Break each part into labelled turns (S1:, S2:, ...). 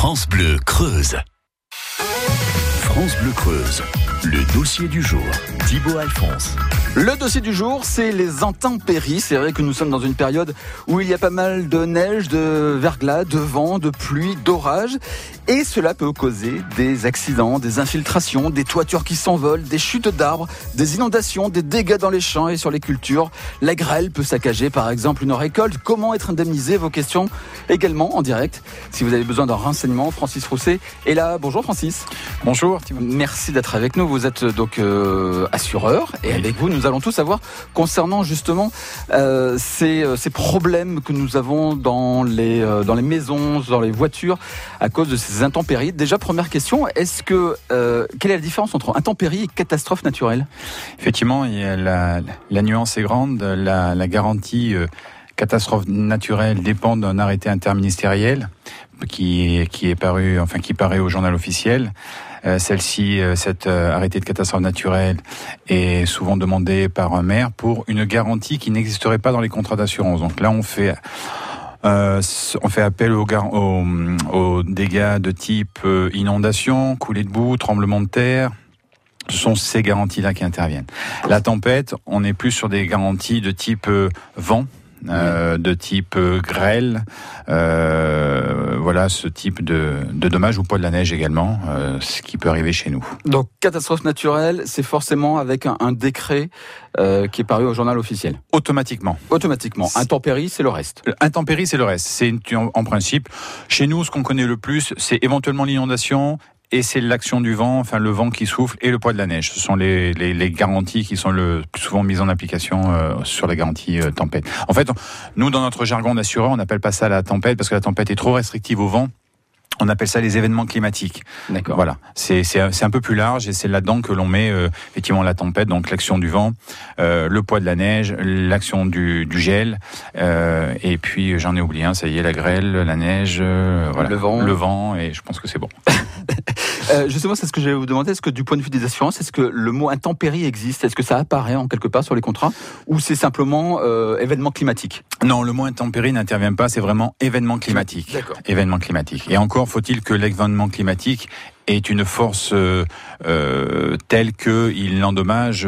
S1: France Bleu Creuse. France Bleu Creuse, le dossier du jour, Thibaut Alphonse.
S2: Le dossier du jour, c'est les intempéries. C'est vrai que nous sommes dans une période où il y a pas mal de neige, de verglas, de vent, de pluie, d'orage. Et cela peut causer des accidents, des infiltrations, des toitures qui s'envolent, des chutes d'arbres, des inondations, des dégâts dans les champs et sur les cultures. La grêle peut saccager par exemple une récolte. Comment être indemnisé? Vos questions également en direct. Si vous avez besoin d'un renseignement, Francis Rousset est là. Bonjour Francis.
S3: Bonjour Thibaut.
S2: Merci d'être avec nous. Vous êtes donc assureur et avec vous nous allons tout savoir concernant justement ces problèmes que nous avons dans les maisons, dans les voitures à cause de ces intempéries. Déjà, première question, quelle est la différence entre intempéries et catastrophe naturelle?
S3: Effectivement, il y a la nuance est grande. La garantie catastrophe naturelle dépend d'un arrêté interministériel qui paraît au journal officiel. Cet arrêté de catastrophe naturelle est souvent demandé par un maire pour une garantie qui n'existerait pas dans les contrats d'assurance. Donc là, on fait appel aux dégâts de type inondation, coulée de boue, tremblement de terre. Ce sont ces garanties-là qui interviennent. La tempête, on est plus sur des garanties de type vent. De type grêle, voilà ce type de dommages, ou poids de la neige également, ce qui peut arriver chez nous.
S2: Donc catastrophe naturelle, c'est forcément avec un décret qui est paru au journal officiel.
S3: Automatiquement.
S2: Intempéries, c'est le reste.
S3: Intempéries, c'est le reste. C'est en principe. Chez nous, ce qu'on connaît le plus, c'est éventuellement l'inondation. Et c'est l'action du vent, enfin le vent qui souffle et le poids de la neige. Ce sont les garanties qui sont le plus souvent mises en application sur la garantie tempête. En fait, nous, dans notre jargon d'assureur, on n'appelle pas ça la tempête parce que la tempête est trop restrictive au vent. On appelle ça les événements climatiques.
S2: D'accord.
S3: Voilà, c'est un peu plus large et c'est là-dedans que l'on met effectivement la tempête, donc l'action du vent, le poids de la neige, l'action du gel, et puis j'en ai oublié un, ça y est, la grêle, la neige, voilà, le vent, et je pense que c'est bon.
S2: Justement, c'est ce que je vais vous demander. Est-ce que du point de vue des assurances, est-ce que le mot intempérie existe? Est-ce que ça apparaît en quelque part sur les contrats? Ou c'est simplement événement climatique?
S3: Non, le mot intempérie n'intervient pas, c'est vraiment événement climatique.
S2: D'accord.
S3: Événement climatique. Et encore faut-il que l'événement climatique est une force telle qu'il endommage,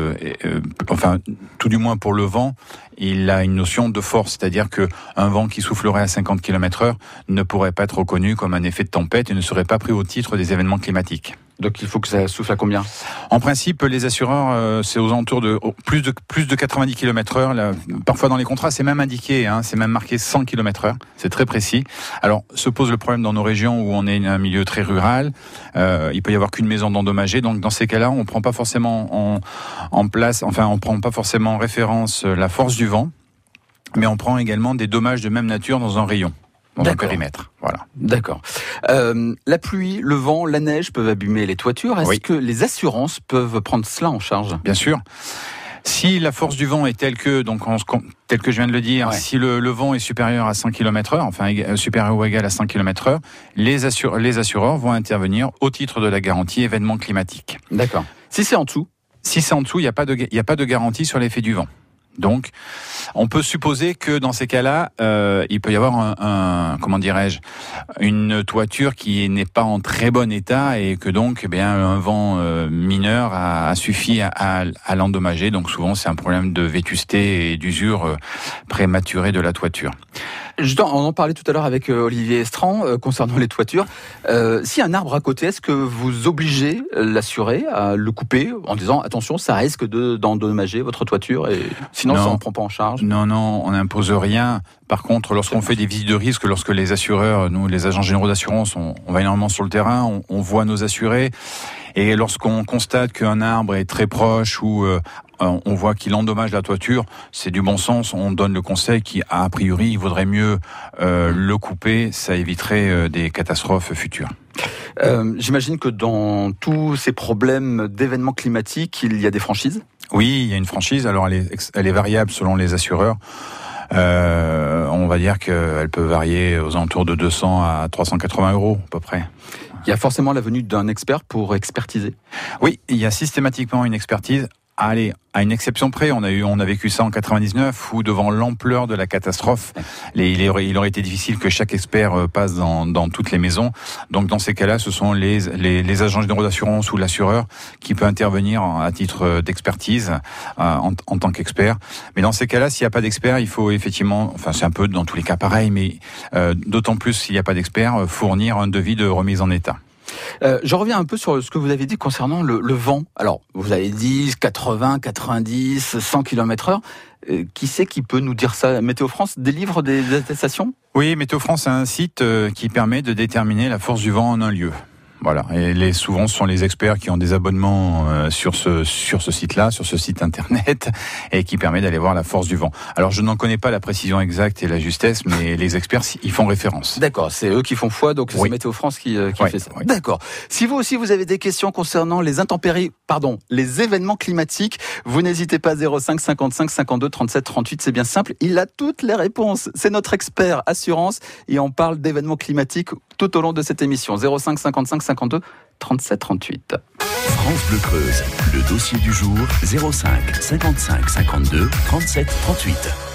S3: tout du moins pour le vent, il a une notion de force, c'est-à-dire qu'un vent qui soufflerait à 50 km/h ne pourrait pas être reconnu comme un effet de tempête et ne serait pas pris au titre des événements climatiques.
S2: Donc il faut que ça souffle à combien?
S3: En principe, les assureurs, c'est aux alentours de plus de 90 km/h. Là, parfois dans les contrats, c'est même indiqué, c'est même marqué 100 km/h. C'est très précis. Alors, se pose le problème dans nos régions où on est un milieu très rural. Il peut y avoir qu'une maison d'endommagée. Donc, dans ces cas-là, on prend pas forcément on prend pas forcément en référence la force du vent, mais on prend également des dommages de même nature dans un rayon. Dans un périmètre, voilà.
S2: D'accord. La pluie, le vent, la neige peuvent abîmer les toitures. Est-ce que les assurances peuvent prendre cela en charge?
S3: Bien sûr. Si la force du vent est telle que je viens de le dire, si le vent est supérieur à 100 km/h, supérieur ou égal à 100 km/h, les assureurs vont intervenir au titre de la garantie événement climatique.
S2: D'accord. Si c'est en dessous?
S3: Si c'est en dessous, il n'y a pas de garantie sur l'effet du vent. Donc, on peut supposer que dans ces cas-là, il peut y avoir une toiture qui n'est pas en très bon état et que donc, un vent mineur a suffi à l'endommager. Donc, souvent, c'est un problème de vétusté et d'usure prématurée de la toiture.
S2: On en parlait tout à l'heure avec Olivier Estran concernant les toitures. Si un arbre à côté, est-ce que vous obligez l'assuré à le couper en disant attention, ça risque d'endommager votre toiture et sinon ça ne prend pas en charge?
S3: Non, on n'impose rien. Par contre, lorsqu'on fait des visites de risque, lorsque les assureurs, nous les agents généraux d'assurance, on va énormément sur le terrain, on voit nos assurés. Et lorsqu'on constate qu'un arbre est très proche ou on voit qu'il endommage la toiture, c'est du bon sens. On donne le conseil a priori, il vaudrait mieux le couper. Ça éviterait des catastrophes futures.
S2: J'imagine que dans tous ces problèmes d'événements climatiques, il y a des franchises? Oui,
S3: il y a une franchise. Alors, elle est variable selon les assureurs. On va dire qu'elle peut varier aux alentours de 200 à 380 € à peu près.
S2: Il y a forcément la venue d'un expert pour expertiser?
S3: Oui, il y a systématiquement une expertise. Allez, à une exception près, on a vécu ça en 99, où devant l'ampleur de la catastrophe, il aurait été difficile que chaque expert passe dans toutes les maisons. Donc dans ces cas-là, ce sont les agents généraux d'assurance ou l'assureur qui peut intervenir à titre d'expertise en tant qu'expert. Mais dans ces cas-là, s'il n'y a pas d'expert, il faut effectivement, enfin c'est un peu dans tous les cas pareil, mais d'autant plus s'il n'y a pas d'expert, fournir un devis de remise en état.
S2: Je reviens un peu sur ce que vous avez dit concernant le vent. Alors, vous avez dit 80, 90, 100 km/h. Qui c'est qui peut nous dire ça? Météo France délivre des attestations?
S3: Oui, Météo France a un site qui permet de déterminer la force du vent en un lieu. Voilà, et souvent ce sont les experts qui ont des abonnements sur ce site-là, sur ce site internet, et qui permet d'aller voir la force du vent. Alors je n'en connais pas la précision exacte et la justesse, mais les experts y font référence.
S2: D'accord, c'est eux qui font foi, donc c'est Météo France qui fait ça. Oui. D'accord. Si vous aussi vous avez des questions concernant les les événements climatiques, vous n'hésitez pas, 05 55 52 37 38, c'est bien simple, il a toutes les réponses. C'est notre expert assurance et on parle d'événements climatiques tout au long de cette émission. 05 55 52 37 38.
S1: France Bleu Creuse, le dossier du jour, 05 55 52 37 38.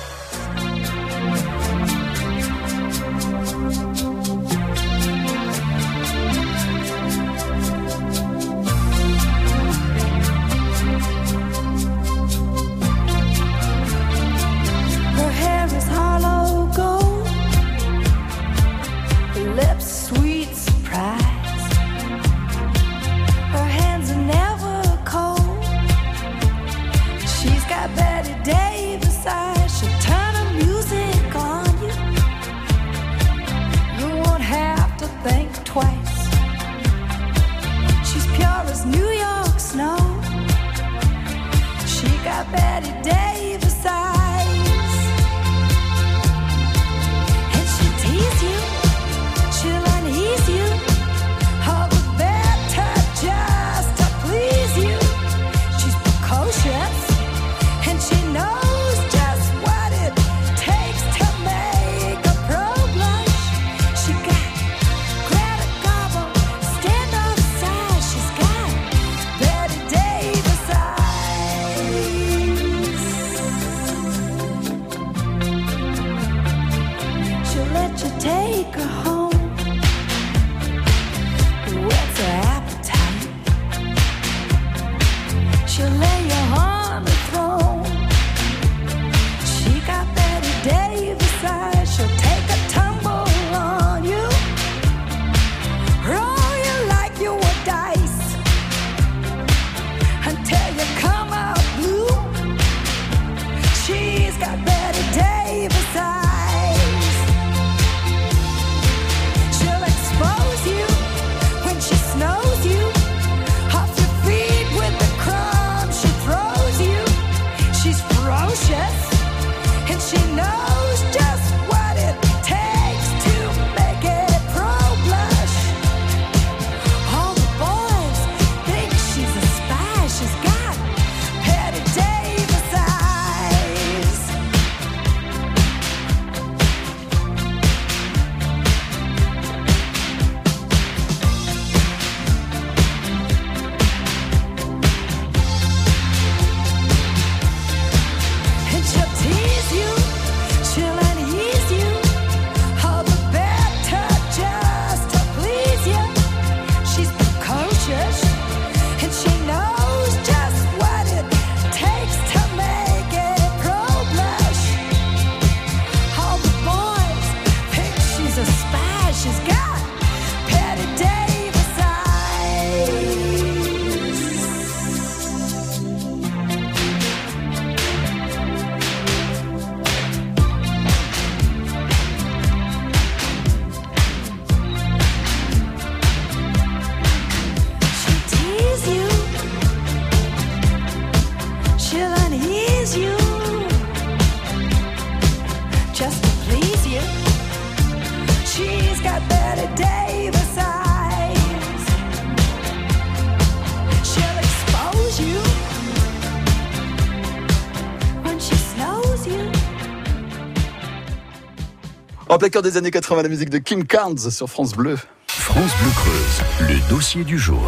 S2: En plein cœur des années 80, la musique de Kim Carnes sur France Bleu.
S1: France Bleu Creuse, le dossier du jour.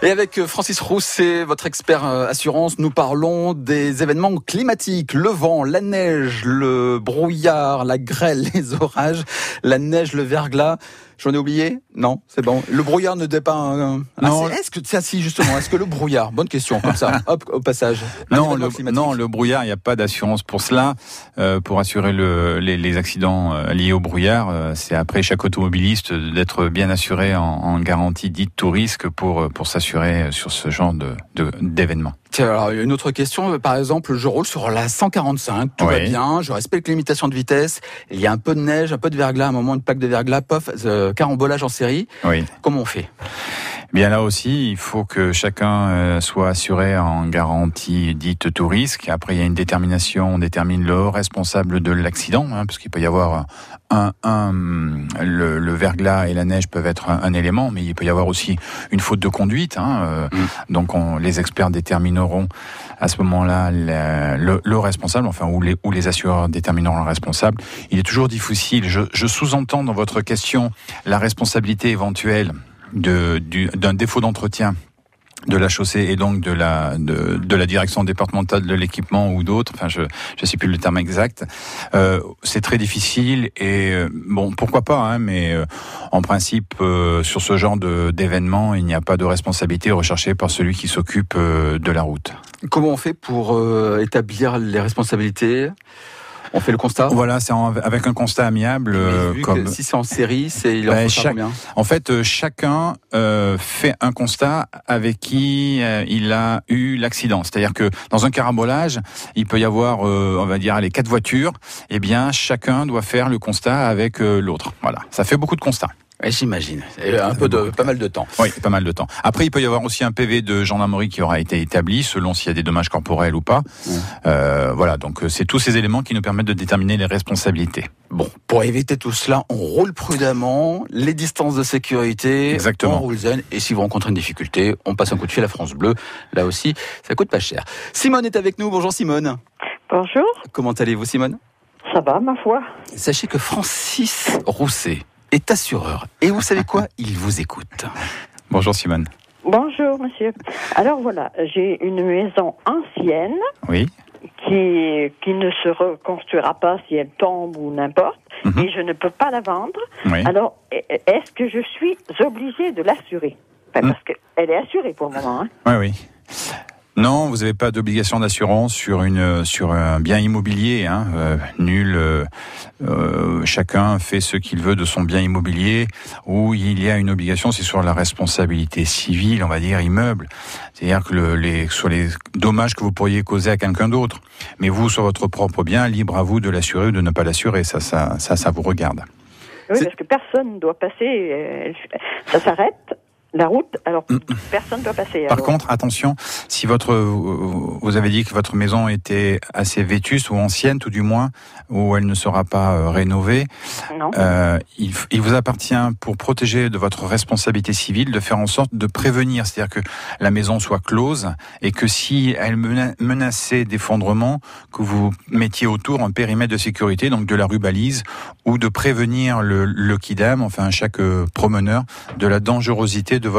S2: Et avec Francis Rousset, votre expert assurance, nous parlons des événements climatiques. Le vent, la neige, le brouillard, la grêle, les orages, la neige, le verglas. J'en ai oublié ? Non, c'est bon. Le brouillard ne dépeint
S3: Non.
S2: Est-ce que c'est assis justement ? Est-ce que le brouillard, bonne question, comme ça, hop, au passage.
S3: Non, le brouillard, il n'y a pas d'assurance pour cela. Pour assurer les accidents liés au brouillard, c'est après chaque automobiliste d'être bien assuré en garantie dite tout risque pour s'assurer sur ce genre d'événement.
S2: Tiens, alors une autre question, par exemple, je roule sur la 145, tout va bien, je respecte les limitations de vitesse, il y a un peu de neige, un peu de verglas, à un moment une plaque de verglas, pof, carambolage en série.
S3: Oui.
S2: Comment on fait ?
S3: Bien là aussi, il faut que chacun soit assuré en garantie dite tout risque. Après, il y a une détermination, on détermine le responsable de l'accident, parce qu'il peut y avoir le verglas et la neige peuvent être un élément, mais il peut y avoir aussi une faute de conduite. Donc les experts détermineront à ce moment-là le responsable, ou les assureurs détermineront le responsable. Il est toujours difficile. Je sous-entends dans votre question la responsabilité éventuelle d'un défaut d'entretien de la chaussée et donc de la direction départementale de l'équipement ou d'autres. Enfin, je sais plus le terme exact. C'est très difficile et bon, pourquoi pas, mais en principe, sur ce genre d'événement, il n'y a pas de responsabilité recherchée par celui qui s'occupe de la route.
S2: Comment on fait pour établir les responsabilités ? On fait le constat ?
S3: Voilà, c'est avec un constat amiable.
S2: Si c'est en série, il en faut combien ?
S3: En fait, chacun fait un constat avec qui il a eu l'accident. C'est-à-dire que dans un carambolage, il peut y avoir, on va dire, les 4 voitures. Eh bien, chacun doit faire le constat avec l'autre. Voilà, ça fait beaucoup de constats.
S2: J'imagine. Pas mal de temps.
S3: Oui, pas mal de temps. Après, il peut y avoir aussi un PV de gendarmerie qui aura été établi, selon s'il y a des dommages corporels ou pas. Voilà, donc c'est tous ces éléments qui nous permettent de déterminer les responsabilités.
S2: Bon, pour éviter tout cela, on roule prudemment, les distances de sécurité,
S3: exactement.
S2: On roule zen, et si vous rencontrez une difficulté, on passe un coup de fil à France Bleu. Là aussi, ça coûte pas cher. Simone est avec nous. Bonjour Simone.
S4: Bonjour.
S2: Comment allez-vous Simone ?
S4: Ça va, ma foi.
S2: Sachez que Francis Rousset est assureur. Et vous savez quoi ? Il vous écoute.
S3: Bonjour Simone.
S4: Bonjour monsieur. Alors voilà, j'ai une maison ancienne.
S3: Oui.
S4: Qui ne se reconstruira pas si elle tombe ou n'importe. Et je ne peux pas la vendre.
S3: Oui.
S4: Alors, est-ce que je suis obligée de l'assurer ? Parce qu'elle est assurée pour le moment.
S3: Oui. Non, vous n'avez pas d'obligation d'assurance sur un bien immobilier. Nul. Chacun fait ce qu'il veut de son bien immobilier. Où il y a une obligation, c'est sur la responsabilité civile, on va dire immeuble. C'est-à-dire que sur les dommages que vous pourriez causer à quelqu'un d'autre. Mais vous, sur votre propre bien, libre à vous de l'assurer ou de ne pas l'assurer. Ça vous regarde.
S4: Oui, parce que personne ne doit passer. Ça s'arrête. La route, alors personne ne doit passer.
S3: Par contre, attention, si vous avez dit que votre maison était assez vétuste ou ancienne, tout du moins, ou elle ne sera pas rénovée,
S4: non.
S3: Il vous appartient, pour protéger de votre responsabilité civile, de faire en sorte de prévenir, c'est-à-dire que la maison soit close et que si elle menaçait d'effondrement, que vous mettiez autour un périmètre de sécurité, donc de la rubalise, ou de prévenir le quidam, chaque promeneur, de la dangerosité de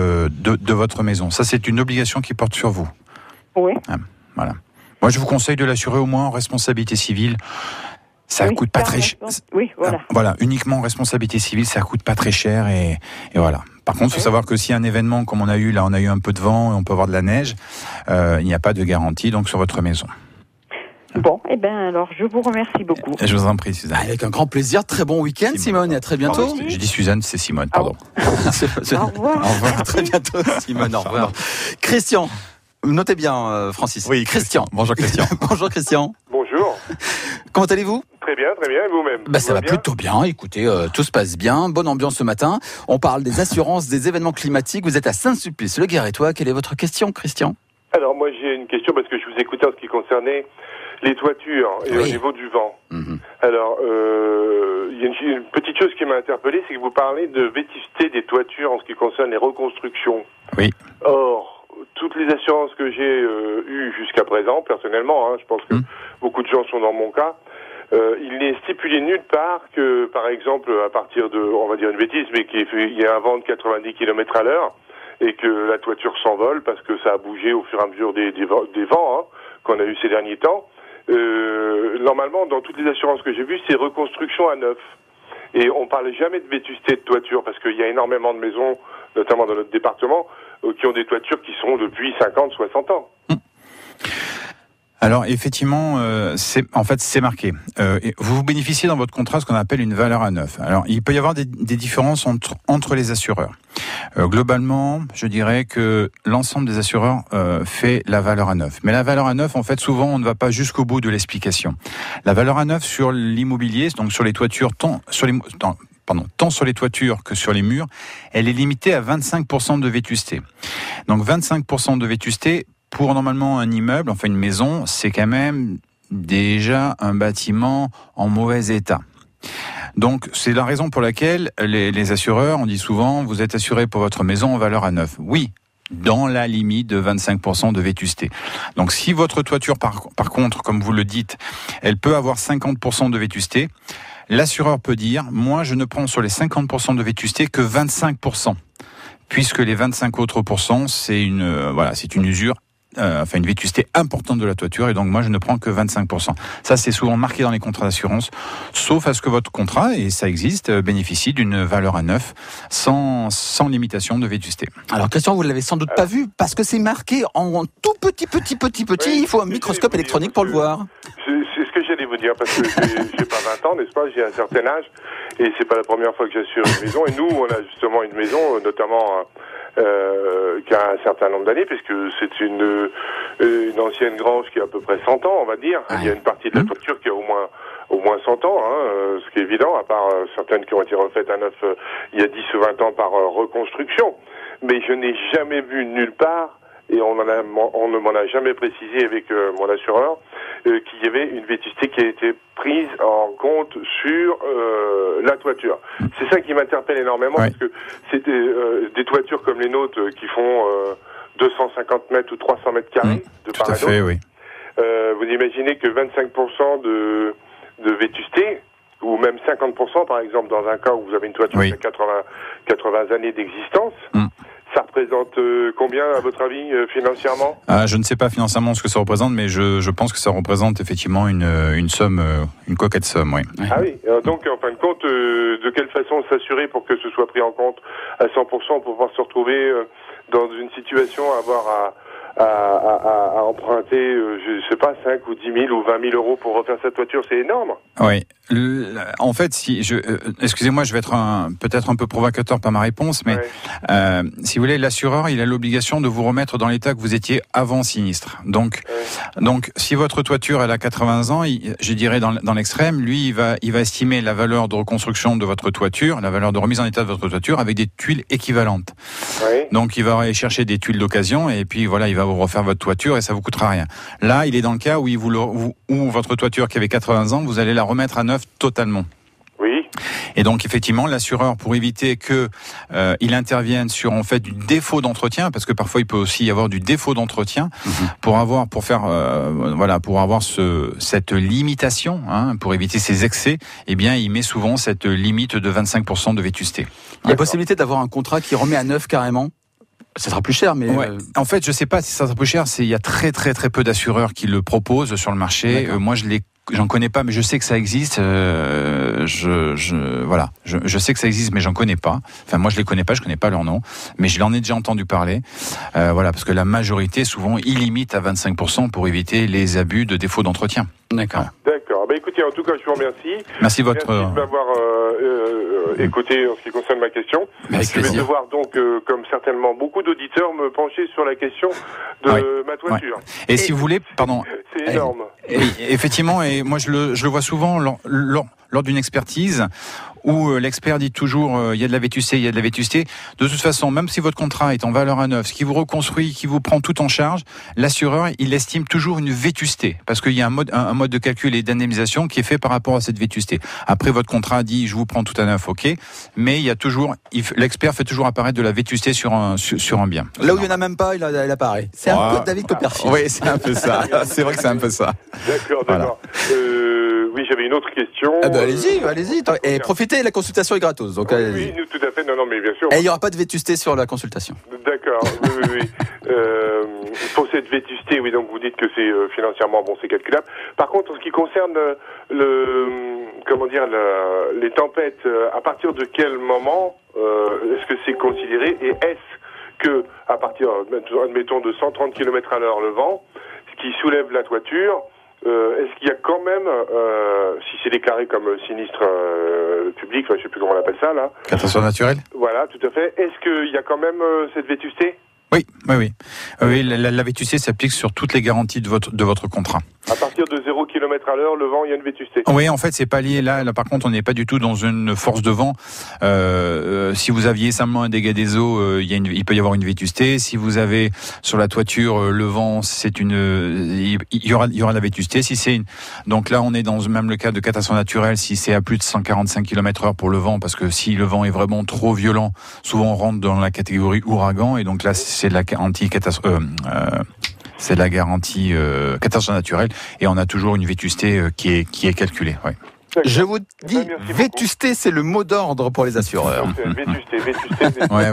S3: votre maison. Ça, c'est une obligation qui porte sur vous.
S4: Oui.
S3: Voilà. Moi, je vous conseille de l'assurer au moins en responsabilité civile. Ça coûte pas très cher.
S4: Oui, voilà.
S3: Voilà, uniquement en responsabilité civile, ça coûte pas très cher et voilà. Par contre, il faut savoir que si un événement comme on a eu un peu de vent et on peut avoir de la neige, il n'y a pas de garantie donc sur votre maison.
S4: Bon, alors je vous remercie beaucoup.
S3: Je vous en prie, Suzanne.
S2: Avec un grand plaisir. Très bon week-end, Simone, et à très bientôt.
S3: J'ai dit Suzanne, c'est Simone, pardon.
S4: Au revoir.
S3: Au revoir.
S2: Très bientôt, Simone. Au revoir. Christian, notez bien, Francis.
S3: Oui,
S2: Christian.
S3: Bonjour Christian.
S2: Bonjour Christian.
S5: Bonjour.
S2: Comment allez-vous ?
S5: Très bien, et vous-même ?
S2: Ça va plutôt bien. Écoutez, tout se passe bien. Bonne ambiance ce matin. On parle des assurances, des événements climatiques. Vous êtes à Saint-Sulpice-le-Guérétois. Quelle est votre question, Christian ?
S5: Alors moi j'ai une question parce que je vous écoutais en ce qui concernait les toitures et au niveau du vent. Alors, il y a une petite chose qui m'a interpellé, c'est que vous parlez de vétusté des toitures en ce qui concerne les reconstructions.
S3: Oui.
S5: Or, toutes les assurances que j'ai eues jusqu'à présent, personnellement, je pense que beaucoup de gens sont dans mon cas, il n'est stipulé nulle part que, par exemple, à partir de, on va dire une bêtise, mais qu'il y a un vent de 90 km à l'heure, et que la toiture s'envole parce que ça a bougé au fur et à mesure des vents qu'on a eu ces derniers temps. Normalement, dans toutes les assurances que j'ai vues, c'est reconstruction à neuf. Et on parle jamais de vétusté de toiture parce qu'il y a énormément de maisons, notamment dans notre département, qui ont des toitures qui sont depuis 50, 60 ans.
S3: Alors effectivement, c'est marqué. Vous bénéficiez dans votre contrat ce qu'on appelle une valeur à neuf. Alors il peut y avoir des différences entre les assureurs. Globalement, je dirais que l'ensemble des assureurs fait la valeur à neuf. Mais la valeur à neuf, en fait, souvent on ne va pas jusqu'au bout de l'explication. La valeur à neuf sur l'immobilier, donc sur les toitures, tant sur les toitures que sur les murs, elle est limitée à 25% de vétusté. Donc 25% de vétusté. Pour normalement un immeuble, enfin une maison, c'est quand même déjà un bâtiment en mauvais état. Donc c'est la raison pour laquelle les assureurs, on dit souvent, vous êtes assuré pour votre maison en valeur à neuf. Oui, dans la limite de 25% de vétusté. Donc si votre toiture, par contre, comme vous le dites, elle peut avoir 50% de vétusté, l'assureur peut dire, moi je ne prends sur les 50% de vétusté que 25%. Puisque les 25 autres pourcents, c'est une usure. Une vétusté importante de la toiture, et donc moi je ne prends que 25%. Ça c'est souvent marqué dans les contrats d'assurance, sauf à ce que votre contrat, et ça existe, bénéficie d'une valeur à neuf sans limitation de vétusté.
S2: Alors Christian, vous l'avez sans doute pas vu parce que c'est marqué en tout petit. Oui, il faut un microscope électronique pour le voir.
S5: C'est ce que j'allais vous dire parce que j'ai pas 20 ans, n'est-ce pas? J'ai un certain âge et c'est pas la première fois que j'assure une maison. Et nous, on a justement une maison, notamment qui a un certain nombre d'années, puisque c'est une ancienne grange qui a à peu près 100 ans, on va dire. Il y a une partie de la toiture qui a au moins 100 ans, ce qui est évident, à part certaines qui ont été refaites à neuf il y a 10 ou 20 ans par reconstruction. Mais je n'ai jamais vu nulle part, et on ne m'en a jamais précisé avec mon assureur, qu'il y avait une vétusté qui a été prise en compte sur la toiture. C'est ça qui m'interpelle énormément, parce que c'est des toitures comme les nôtres qui font 250 mètres ou 300 mètres carrés de part et d'autre.
S3: Oui.
S5: Vous imaginez que 25% de vétusté, ou même 50% par exemple dans un cas où vous avez une toiture qui a 80 années d'existence, ça représente combien à votre avis financièrement?
S3: Je ne sais pas financièrement ce que ça représente, mais je pense que ça représente effectivement une somme, une coquette somme, oui.
S5: Ah oui, donc en fin de compte, de quelle façon s'assurer pour que ce soit pris en compte à 100% pour pouvoir se retrouver dans une situation à avoir à emprunter, je sais pas, 5 ou 10 000 ou 20 000 euros pour refaire sa toiture, c'est énorme.
S3: Oui. En fait, excusez-moi, je vais être peut-être un peu provocateur par ma réponse, mais si vous voulez, l'assureur, il a l'obligation de vous remettre dans l'état que vous étiez avant sinistre. Donc, si votre toiture elle a 80 ans, je dirais dans l'extrême, lui, il va estimer la valeur de reconstruction de votre toiture, la valeur de remise en état de votre toiture avec des tuiles équivalentes. Donc, il va aller chercher des tuiles d'occasion et puis voilà, il va vous refaire votre toiture et ça vous coûtera rien. Là, il est dans le cas où où votre toiture qui avait 80 ans, vous allez la remettre à neuf totalement.
S5: Oui.
S3: Et donc effectivement, l'assureur, pour éviter que il intervienne sur en fait du défaut d'entretien, parce que parfois il peut aussi y avoir du défaut d'entretien, pour avoir cette limitation, pour éviter ces excès, eh bien il met souvent cette limite de 25% de vétusté.
S2: Il y a possibilité d'avoir un contrat qui remet à neuf carrément. Ça sera plus cher, mais...
S3: En fait, je sais pas si ça sera plus cher. Il y a très très très peu d'assureurs qui le proposent sur le marché. Moi, j'en connais pas, mais je sais que ça existe. Je sais que ça existe, mais j'en connais pas. Enfin, moi, je les connais pas leur nom, mais je l'en ai déjà entendu parler. Parce que la majorité, souvent, il limite à 25% pour éviter les abus de défaut d'entretien.
S2: D'accord.
S5: D'accord. Écoutez, en tout cas, je vous remercie.
S3: Merci de
S5: m'avoir écouté en ce qui concerne ma question. Je vais devoir donc, comme certainement beaucoup d'auditeurs, me pencher sur la question de ma toiture.
S3: Et si vous voulez, pardon.
S5: C'est énorme.
S3: Effectivement, et moi je le vois souvent lors d'une expertise où l'expert dit toujours il y a de la vétusté. De toute façon, même si votre contrat est en valeur à neuf, ce qui vous reconstruit, qui vous prend tout en charge, l'assureur, il estime toujours une vétusté, parce qu'il y a un mode de calcul et d'indemnisation qui est fait par rapport à cette vétusté. Après, votre contrat dit je vous prends tout à neuf, ok, mais il y a toujours, l'expert fait toujours apparaître de la vétusté sur un bien.
S2: Là où il n'y en a même pas, il apparaît. C'est un peu David Copperfield.
S3: Oui, c'est un peu ça. C'est vrai que c'est un peu ça.
S5: D'accord. Oui, j'avais une autre question.
S2: Allez-y. Et profitez, la consultation est gratos. Donc,
S5: oui, tout à fait. Non, mais bien sûr.
S2: Et il n'y aura pas de vétusté sur la consultation.
S5: D'accord. D'accord, oui. Pour cette vétusté, oui, donc vous dites que c'est financièrement, bon, c'est calculable. Par contre, en ce qui concerne les tempêtes, à partir de quel moment est-ce que c'est considéré, et est-ce que, à partir, admettons, de 130 km/h le vent, ce qui soulève la toiture, est-ce qu'il y a quand même, si c'est déclaré comme sinistre public, enfin, je sais plus comment on appelle ça, là.
S3: Catastrophe naturelle ?
S5: Voilà, tout à fait. Est-ce qu'il y a quand même cette vétusté ?
S3: Oui. La vétusté s'applique sur toutes les garanties de votre contrat.
S5: À partir de 0 km/h, le vent, il y a une vétusté.
S3: Oui, en fait, c'est pas lié là. Là, par contre, on n'est pas du tout dans une force de vent. Si vous aviez simplement un dégât des eaux, il peut y avoir une vétusté. Si vous avez sur la toiture le vent, il y aura la vétusté. Donc là, on est dans même le cas de catastrophe naturelle. Si c'est à plus de 145 km/h pour le vent, parce que si le vent est vraiment trop violent, souvent on rentre dans la catégorie ouragan, et donc là, c'est la garantie c'est la garantie catastrophe naturelle, et on a toujours une vétusté qui est calculée. Ouais.
S2: Je vous dis, vétusté, c'est le mot d'ordre pour les assureurs.
S5: Vétusté.
S3: Ouais.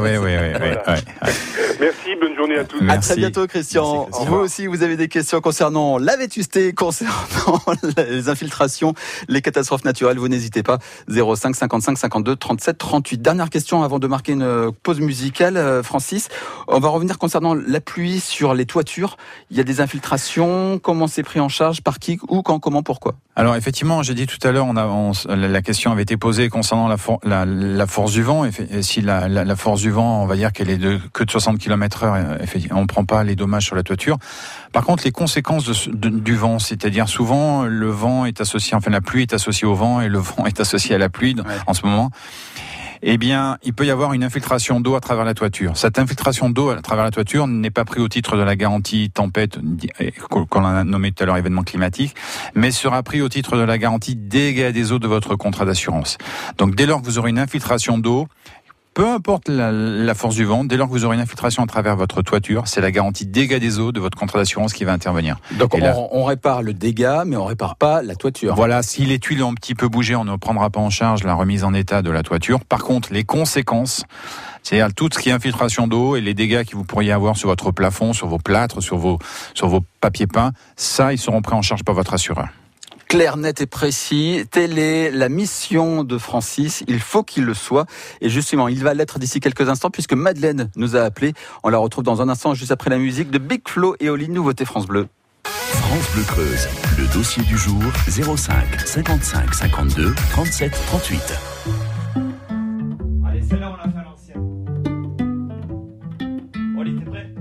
S5: Merci, bonne journée à tous.
S2: À très bientôt, Christian. Vous aussi, vous avez des questions concernant la vétusté, concernant les infiltrations, les catastrophes naturelles, vous n'hésitez pas. 05 55 52 37 38. Dernière question avant de marquer une pause musicale, Francis. On va revenir concernant la pluie sur les toitures. Il y a des infiltrations. Comment c'est pris en charge? Par qui? Où? Quand? Comment? Pourquoi?
S3: Alors effectivement, j'ai dit tout à l'heure, la question avait été posée concernant la force du vent. Et si la force du vent, on va dire qu'elle est que de 60 km/h, on ne prend pas les dommages sur la toiture. Par contre, les conséquences du vent, c'est-à-dire souvent le vent est associé, la pluie est associée au vent et le vent est associé à la pluie en ce moment. Eh bien, il peut y avoir une infiltration d'eau à travers la toiture. Cette infiltration d'eau à travers la toiture n'est pas prise au titre de la garantie tempête, qu'on a nommé tout à l'heure événement climatique, mais sera prise au titre de la garantie dégâts des eaux de votre contrat d'assurance. Donc, dès lors que vous aurez une infiltration d'eau, peu importe la force du vent, dès lors que vous aurez une infiltration à travers votre toiture, c'est la garantie dégâts des eaux de votre contrat d'assurance qui va intervenir.
S2: Donc on répare le dégât, mais on répare pas la toiture.
S3: Voilà, si les tuiles ont un petit peu bougé, on ne prendra pas en charge la remise en état de la toiture. Par contre, les conséquences, c'est-à-dire tout ce qui est infiltration d'eau et les dégâts que vous pourriez avoir sur votre plafond, sur vos plâtres, sur vos papiers peints, ça, ils seront pris en charge par votre assureur.
S2: Clair, net et précis. Telle est la mission de Francis. Il faut qu'il le soit. Et justement, il va l'être d'ici quelques instants puisque Madeleine nous a appelé. On la retrouve dans un instant juste après la musique de Big Flo et Oli, nouveauté France Bleu.
S1: France Bleu Creuse, le dossier du jour 05 55 52 37 38.
S6: Allez, celle-là, on l'a fait à l'ancienne. Oli, t'es prêt?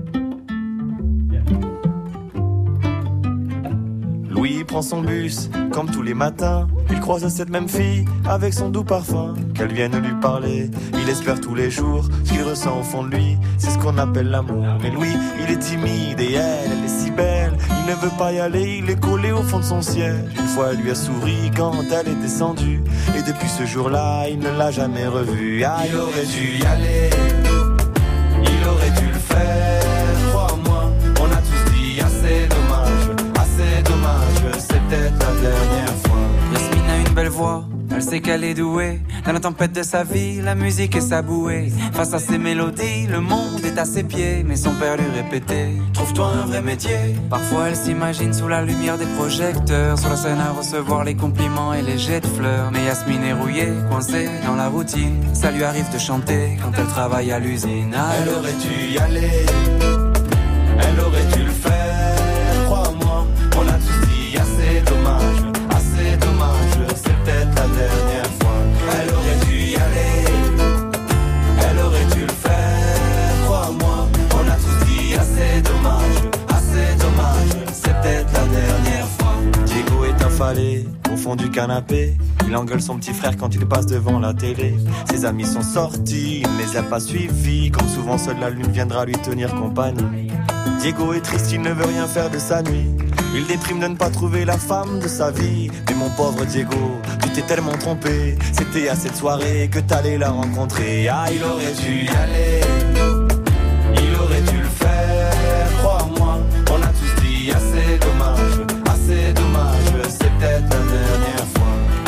S6: Louis prend son bus, comme tous les matins. Il croise cette même fille, avec son doux parfum. Qu'elle vienne lui parler, il espère tous les jours. Ce qu'il ressent au fond de lui, c'est ce qu'on appelle l'amour. Mais Louis, il est timide et elle est si belle. Il ne veut pas y aller, il est collé au fond de son siège. Une fois, elle lui a souri quand elle est descendue. Et depuis ce jour-là, il ne l'a jamais revue. Ah, il aurait dû y aller, il aurait dû le faire. Crois-moi, on a tous dit assez dommage, c'est peut-être la dernière fois.
S7: Yasmine a une belle voix, elle sait qu'elle est douée. Dans la tempête de sa vie, la musique est sa bouée. Face à ses mélodies, le monde est à ses pieds. Mais son père lui répétait, trouve-toi un vrai métier. Parfois elle s'imagine sous la lumière des projecteurs, sur la scène à recevoir les compliments et les jets de fleurs. Mais Yasmine est rouillée, coincée dans la routine. Ça lui arrive de chanter quand elle travaille à l'usine. Ah,
S6: elle aurait dû y aller, elle aurait dû le faire. Crois-moi, on a tous dit assez dommage, c'est peut-être la dernière fois. Elle aurait dû y aller, elle aurait dû le faire. Crois-moi, on a tous dit assez dommage, c'est peut-être la dernière fois. Diego est affalé au fond du canapé. Il engueule son petit frère quand il passe devant la télé. Ses amis sont sortis, il ne les a pas suivis. Comme souvent, seule la lune viendra lui tenir compagnie. Diego est triste, il ne veut rien faire de sa nuit. Il déprime de ne pas trouver la femme de sa vie. Mais mon pauvre Diego, tu t'es tellement trompé. C'était à cette soirée que t'allais la rencontrer. Ah, il aurait dû y aller, il aurait dû le faire. Crois-moi, on a tous dit assez dommage, c'est peut-être la dernière fois.
S7: Pauline, elle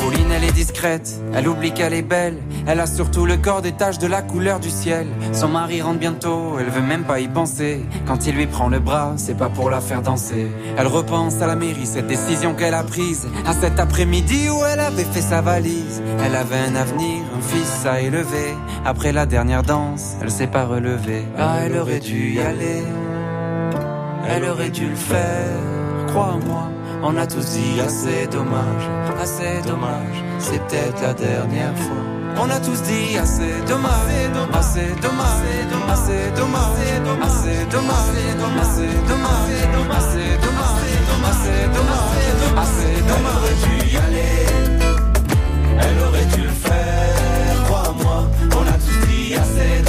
S7: Elle est discrète, elle oublie qu'elle est belle. Elle a surtout le corps des taches de la couleur du ciel. Son mari rentre bientôt, elle veut même pas y penser. Quand il lui prend le bras, c'est pas pour la faire danser. Elle repense à la mairie, cette décision qu'elle a prise. À cet après-midi où elle avait fait sa valise. Elle avait un avenir, un fils à élever. Après la dernière danse, elle s'est pas relevée. Ah, elle aurait dû y aller. Elle aurait dû le faire, crois-moi. On a tous dit assez dommage, c'est peut-être la dernière fois. On a tous dit assez dommage, assez dommage, assez dommage, assez dommage, assez dommage, assez dommage, assez dommage, assez dommage. Elle aurait dû y aller, elle aurait dû le faire, crois-moi. On a tous dit assez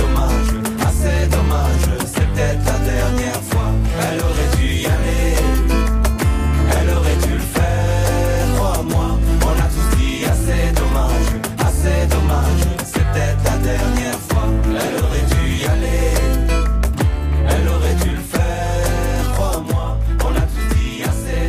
S7: dommage, c'est peut-être la dernière fois. Elle aurait dû y aller, elle aurait dû le faire, crois-moi. On a tous dit assez dommage, c'est peut-être la dernière fois. Elle aurait dû y aller, elle aurait dû le faire, crois-moi. On a tous dit assez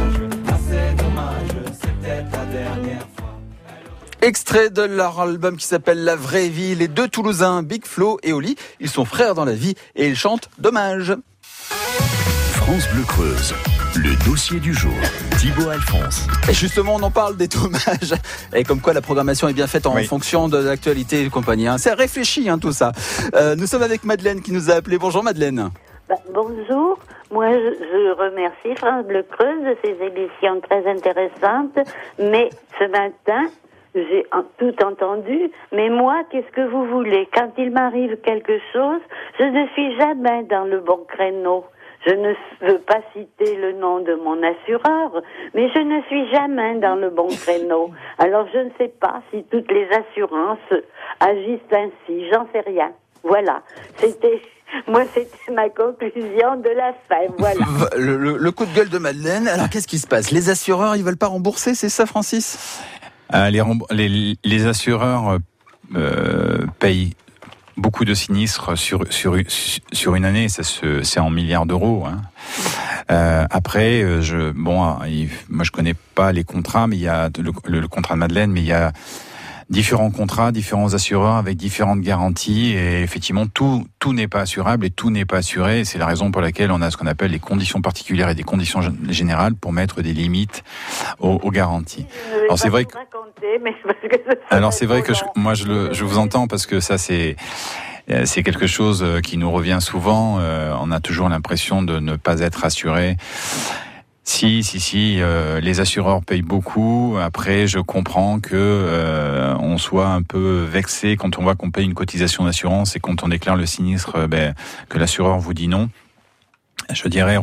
S7: dommage, c'est peut-être la dernière fois.
S2: Extrait de leur album qui s'appelle La Vraie Vie. Les deux Toulousains, Big Flo et Oli, ils sont frères dans la vie et ils chantent Dommage.
S1: France Bleu Creuse, le dossier du jour. Thibaut Alphonse.
S2: Et justement, on en parle des dommages. Et comme quoi la programmation est bien faite en fonction de l'actualité et compagnie. C'est réfléchi tout ça. Nous sommes avec Madeleine qui nous a appelé. Bonjour Madeleine.
S8: Bonjour. Moi, je remercie France Bleu Creuse de ces émissions très intéressantes. Mais ce matin, j'ai tout entendu. Mais moi, qu'est-ce que vous voulez? Quand il m'arrive quelque chose, je ne suis jamais dans le bon créneau. Je ne veux pas citer le nom de mon assureur, mais je ne suis jamais dans le bon créneau. Alors je ne sais pas si toutes les assurances agissent ainsi, j'en sais rien. Voilà, c'était ma conclusion de la fin, voilà.
S2: Le coup de gueule de Madeleine, alors qu'est-ce qui se passe? Les assureurs, ils veulent pas rembourser, c'est ça Francis?
S3: Les assureurs payent beaucoup de sinistres sur une année, c'est en milliards d'euros. Après, moi je connais pas les contrats, mais il y a le contrat de Madeleine, mais il y a différents contrats, différents assureurs avec différentes garanties, et effectivement tout n'est pas assurable et tout n'est pas assuré. Et c'est la raison pour laquelle on a ce qu'on appelle les conditions particulières et des conditions générales pour mettre des limites aux garanties. Alors c'est vrai que moi je vous entends parce que ça c'est quelque chose qui nous revient souvent. On a toujours l'impression de ne pas être assuré. Si, les assureurs payent beaucoup. Après, je comprends que on soit un peu vexé quand on voit qu'on paye une cotisation d'assurance et quand on déclare le sinistre, que l'assureur vous dit non. Je dirais,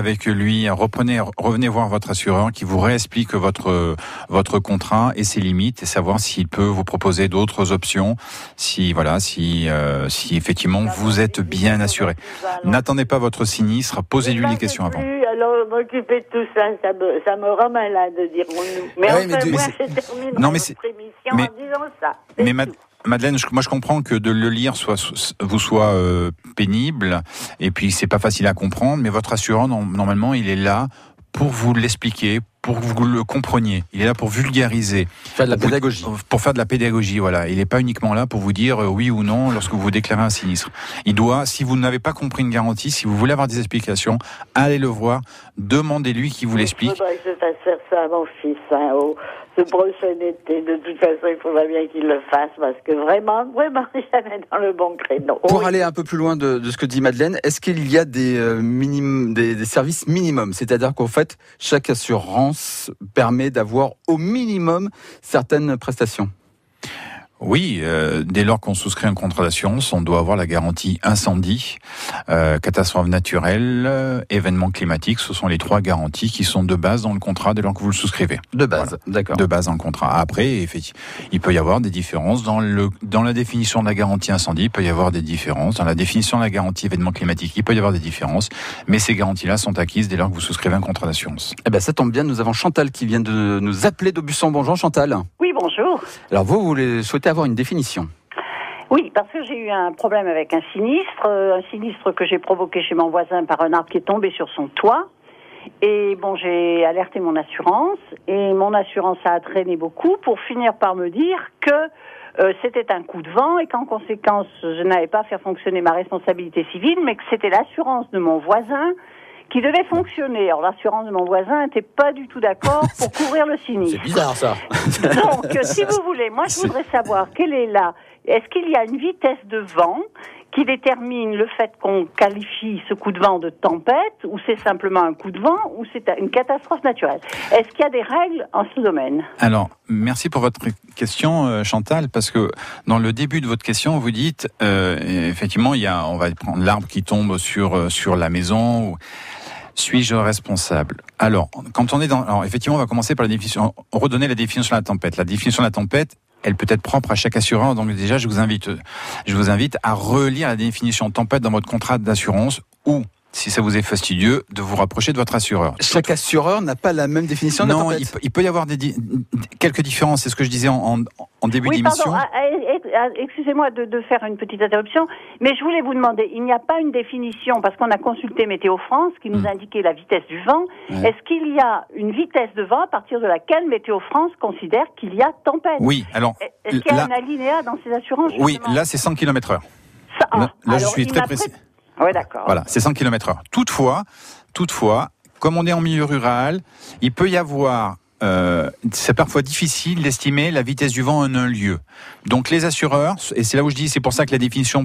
S3: revenez voir votre assureur qui vous réexplique votre contrat et ses limites et savoir s'il peut vous proposer d'autres options. Si effectivement vous êtes bien assuré. N'attendez pas votre sinistre, posez-lui les questions avant.
S8: Alors, m'occuper de tout ça, ça me rend malade, dirons-nous. Mais je termine notre émission en disant ça.
S3: Mais Madeleine, moi je comprends que de le lire vous soit pénible, et puis c'est pas facile à comprendre, mais votre assureur, normalement, il est là pour vous l'expliquer, pour que vous le compreniez. Il est là pour vulgariser.
S2: Faire de la pédagogie.
S3: Pour faire de la pédagogie, voilà. Il n'est pas uniquement là pour vous dire oui ou non lorsque vous déclarez un sinistre. Il doit, si vous n'avez pas compris une garantie, si vous voulez avoir des explications, allez le voir, demandez-lui qu'il vous l'explique.
S8: Il faudrait que je fasse faire ça à mon fils, ce prochain été. De toute façon, il faudrait bien qu'il le fasse, parce que vraiment, jamais dans le bon créneau.
S2: Pour aller un peu plus loin de ce que dit Madeleine, est-ce qu'il y a des services minimums? C'est-à-dire qu'en fait, chaque assurance permet d'avoir au minimum certaines prestations.
S3: Oui, dès lors qu'on souscrit un contrat d'assurance, on doit avoir la garantie incendie, catastrophe naturelle, événement climatique. Ce sont les 3 garanties qui sont de base dans le contrat dès lors que vous le souscrivez.
S2: De base,
S3: voilà.
S2: D'accord.
S3: De base dans le contrat. Après, effectivement, il peut y avoir des différences dans la définition de la garantie incendie. Il peut y avoir des différences dans la définition de la garantie événement climatique. Il peut y avoir des différences, mais ces garanties-là sont acquises dès lors que vous souscrivez un contrat d'assurance.
S2: Eh ben, ça tombe bien. Nous avons Chantal qui vient de nous appeler d'Aubusson. Bonjour Chantal.
S9: Oui, bonjour.
S2: Alors vous souhaitez avoir une définition?
S9: Oui, parce que j'ai eu un problème avec un sinistre que j'ai provoqué chez mon voisin par un arbre qui est tombé sur son toit. Et bon, j'ai alerté mon assurance et mon assurance a traîné beaucoup pour finir par me dire que c'était un coup de vent et qu'en conséquence, je n'avais pas à faire fonctionner ma responsabilité civile, mais que c'était l'assurance de mon voisin qui devait fonctionner. Alors l'assurance de mon voisin n'était pas du tout d'accord pour couvrir le sinistre.
S2: C'est bizarre ça.
S9: Donc, si vous voulez, moi je voudrais savoir quelle est est-ce qu'il y a une vitesse de vent qui détermine le fait qu'on qualifie ce coup de vent de tempête, ou c'est simplement un coup de vent, ou c'est une catastrophe naturelle. Est-ce qu'il y a des règles en ce domaine ?
S3: Alors, merci pour votre question, Chantal, parce que dans le début de votre question, vous dites, effectivement, on va prendre l'arbre qui tombe sur la maison. Suis-je responsable ? Alors, effectivement, on va commencer par la définition, redonner la définition de la tempête. La définition de la tempête, elle peut être propre à chaque assureur. Donc déjà, je vous invite à relire la définition de tempête dans votre contrat d'assurance ou, si ça vous est fastidieux, de vous rapprocher de votre assureur.
S2: Chaque assureur n'a pas la même définition de la tempête.
S3: Non, il peut y avoir quelques différences. C'est ce que je disais en début d'émission.
S9: Pardon, excusez-moi de faire une petite interruption, mais je voulais vous demander, il n'y a pas une définition, parce qu'on a consulté Météo France, qui nous indiquait la vitesse du vent. Ouais. Est-ce qu'il y a une vitesse de vent à partir de laquelle Météo France considère qu'il y a tempête ?
S3: Oui, alors...
S9: Est-ce qu'il y a un alinéa dans ces assurances ?
S3: Oui, là c'est 100 km/h. Là, je suis très précis.
S9: Oui, d'accord.
S3: Voilà, c'est 100 km/h. Toutefois, comme on est en milieu rural, il peut y avoir... c'est parfois difficile d'estimer la vitesse du vent en un lieu. Donc les assureurs, et c'est là où je dis, c'est pour ça que la définition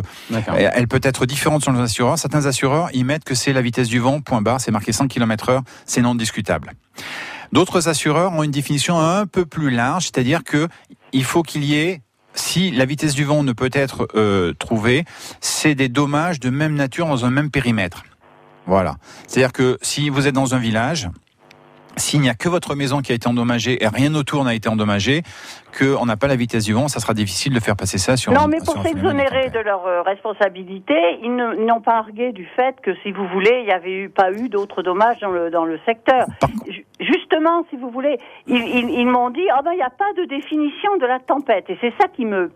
S3: elle peut être différente sur les assureurs. Certains assureurs, ils mettent que c'est la vitesse du vent, point barre, c'est marqué 100 km/h, c'est non discutable. D'autres assureurs ont une définition un peu plus large, c'est-à-dire que il faut qu'il y ait, si la vitesse du vent ne peut être trouvée, c'est des dommages de même nature dans un même périmètre. Voilà. C'est-à-dire que si vous êtes dans un village, s'il n'y a que votre maison qui a été endommagée et rien autour n'a été endommagé, qu'on n'a pas la vitesse du vent, ça sera difficile de faire passer ça sur...
S9: Non, mais pour s'exonérer de leur responsabilité, ils n'ont pas argué du fait que, si vous voulez, il n'y avait pas eu d'autres dommages dans le secteur. Justement, si vous voulez, ils m'ont dit, il n'y a pas de définition de la tempête. Et c'est ça qui me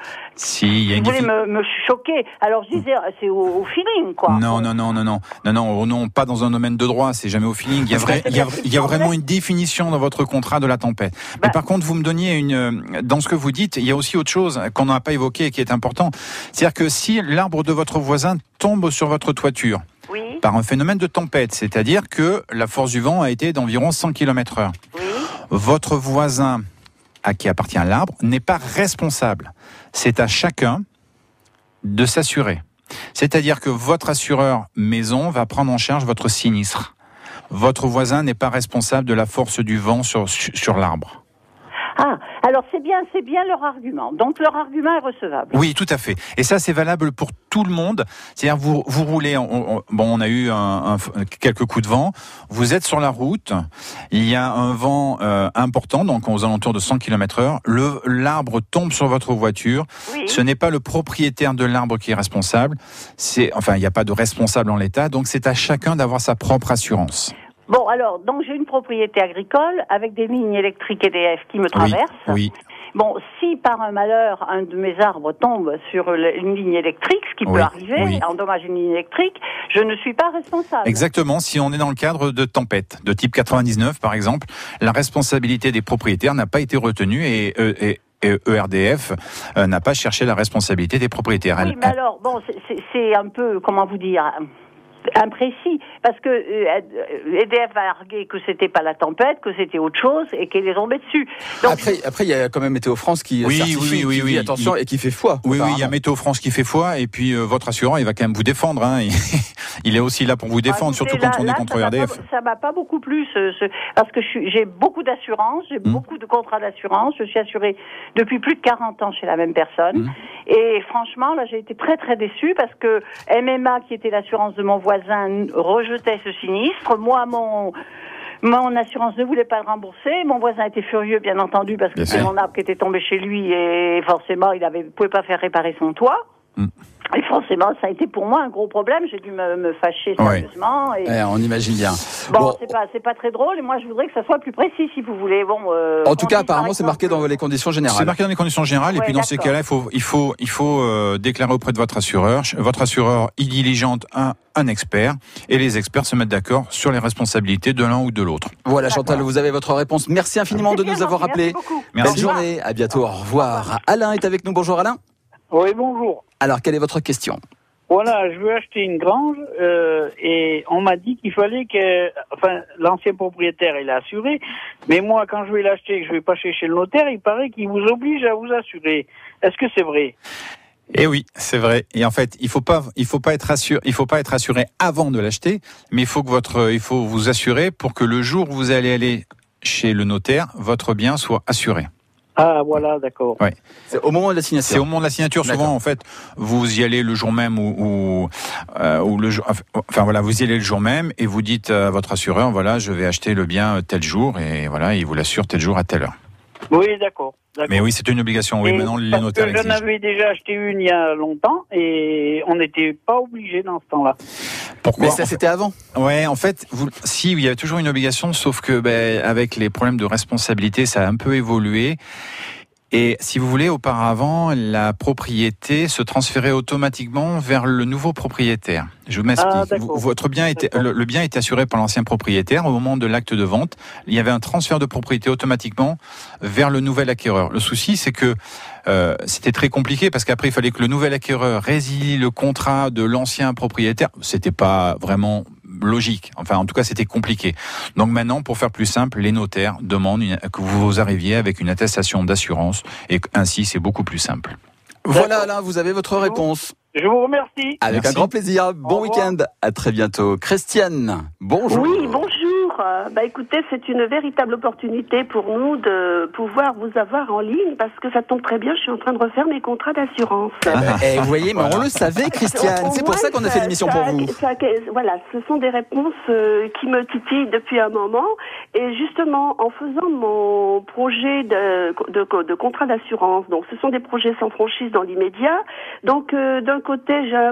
S9: choquait. Alors je disais, c'est au feeling, quoi.
S3: Non, pas dans un domaine de droit, c'est jamais au feeling. Il y a vraiment une définition dans votre contrat de la tempête. Mais par contre, vous me donniez dans ce que vous dites, il y a aussi autre chose qu'on n'a pas évoqué et qui est important. C'est-à-dire que si l'arbre de votre voisin tombe sur votre toiture, par un phénomène de tempête, c'est-à-dire que la force du vent a été d'environ 100 km/h, votre voisin à qui appartient l'arbre n'est pas responsable. C'est à chacun de s'assurer. C'est-à-dire que votre assureur maison va prendre en charge votre sinistre. Votre voisin n'est pas responsable de la force du vent sur l'arbre.
S9: Ah, alors c'est bien leur argument. Donc leur argument est recevable.
S3: Oui, tout à fait. Et ça, c'est valable pour tout le monde. C'est-à-dire, vous roulez, on a eu quelques coups de vent, vous êtes sur la route, il y a un vent important, donc aux alentours de 100 km/h, l'arbre tombe sur votre voiture, ce n'est pas le propriétaire de l'arbre qui est responsable, il n'y a pas de responsable en l'état, donc c'est à chacun d'avoir sa propre assurance.
S9: Bon, alors, donc j'ai une propriété agricole avec des lignes électriques EDF qui me traversent.
S3: Oui.
S9: Bon, si par un malheur, un de mes arbres tombe sur une ligne électrique, ce qui peut arriver, endommage une ligne électrique, je ne suis pas responsable.
S3: Exactement, si on est dans le cadre de tempête, de type 99 par exemple, la responsabilité des propriétaires n'a pas été retenue et ERDF n'a pas cherché la responsabilité des propriétaires.
S9: Oui, mais alors, bon, c'est un peu, comment vous dire, imprécis, parce que EDF a argué que c'était pas la tempête, que c'était autre chose, et qu'elle est tombée dessus. Donc,
S2: après, il y a quand même Météo France qui certifie, qui dit attention, et qui fait foi.
S3: Oui, il y a Météo France qui fait foi, et puis votre assureur, il va quand même vous défendre. Hein. Il est aussi là pour vous défendre, surtout quand on est contre ERDF.
S9: Ça m'a pas beaucoup plu, parce que j'ai beaucoup d'assurance, j'ai beaucoup de contrats d'assurance, je suis assurée depuis plus de 40 ans chez la même personne, et franchement, là, j'ai été très très déçue, parce que MMA, qui était l'assurance de mon voisin, rejetait ce sinistre. Moi, mon assurance ne voulait pas le rembourser. Mon voisin était furieux, bien entendu, parce que c'est mon arbre qui était tombé chez lui et forcément, il pouvait pas faire réparer son toit. Et forcément, ça a été pour moi un gros problème. J'ai dû me fâcher sérieusement. Et...
S2: on imagine bien.
S9: Bon, c'est pas très drôle. Et moi, je voudrais que ça soit plus précis, si vous voulez. Bon.
S2: En tout cas, apparemment, c'est marqué dans les conditions générales.
S3: C'est marqué dans les conditions générales. Et puis dans ces cas-là, il faut déclarer auprès de votre assureur. Votre assureur, il diligente un expert. Et les experts se mettent d'accord sur les responsabilités de l'un ou de l'autre.
S2: Voilà, Chantal, vous avez votre réponse. Merci infiniment de nous avoir appelés. Belle journée. À bientôt. Au revoir. Alain est avec nous. Bonjour, Alain.
S10: Oui, bonjour.
S2: Alors, quelle est votre question ?
S10: Voilà, je veux acheter une grange et on m'a dit qu'il fallait que, l'ancien propriétaire il a assuré, mais moi quand je vais l'acheter et que je vais passer chez le notaire, il paraît qu'il vous oblige à vous assurer. Est-ce que c'est vrai ?
S3: Eh oui, c'est vrai. Et en fait, il faut pas être assuré avant de l'acheter, mais il faut vous assurer pour que le jour où vous allez aller chez le notaire, votre bien soit assuré.
S10: Ah, voilà, d'accord.
S3: Ouais.
S2: C'est au moment de la signature.
S3: C'est au moment de la signature. Souvent, en fait, vous y allez le jour même ou le jour. Enfin voilà, vous y allez le jour même et vous dites à votre assureur, voilà, je vais acheter le bien tel jour et voilà, il vous l'assure tel jour à telle heure.
S10: Oui, d'accord.
S3: Mais oui, c'est une obligation. Oui, maintenant les notaires l'exigent.
S10: J'en avais déjà acheté une il y a longtemps et on n'était pas obligé dans ce temps-là.
S3: Pourquoi ?
S2: Mais ça, c'était avant.
S3: Ouais, en fait, il y a toujours une obligation, sauf que avec les problèmes de responsabilité, ça a un peu évolué. Et si vous voulez, auparavant, la propriété se transférait automatiquement vers le nouveau propriétaire. Je vous m'explique. Votre bien le bien était assuré par l'ancien propriétaire au moment de l'acte de vente. Il y avait un transfert de propriété automatiquement vers le nouvel acquéreur. Le souci, c'est que c'était très compliqué parce qu'après, il fallait que le nouvel acquéreur résilie le contrat de l'ancien propriétaire. C'était pas vraiment logique. Enfin, en tout cas, c'était compliqué. Donc maintenant, pour faire plus simple, les notaires demandent que vous arriviez avec une attestation d'assurance et ainsi, c'est beaucoup plus simple.
S2: Voilà, Alain, vous avez votre réponse.
S10: Je vous remercie.
S2: Avec un grand plaisir. Bon week-end. À très bientôt. Christiane, bonjour.
S11: Oui, bonjour. Écoutez, c'est une véritable opportunité pour nous de pouvoir vous avoir en ligne parce que ça tombe très bien, je suis en train de refaire mes contrats d'assurance.
S2: Vous voyez, mais on le savait, Christiane. C'est pour ça qu'on a fait l'émission pour vous.
S11: Voilà, ce sont des réponses qui me titillent depuis un moment. Et justement, en faisant mon projet de contrat d'assurance, donc ce sont des projets sans franchise dans l'immédiat. Donc, d'un côté, j'ai un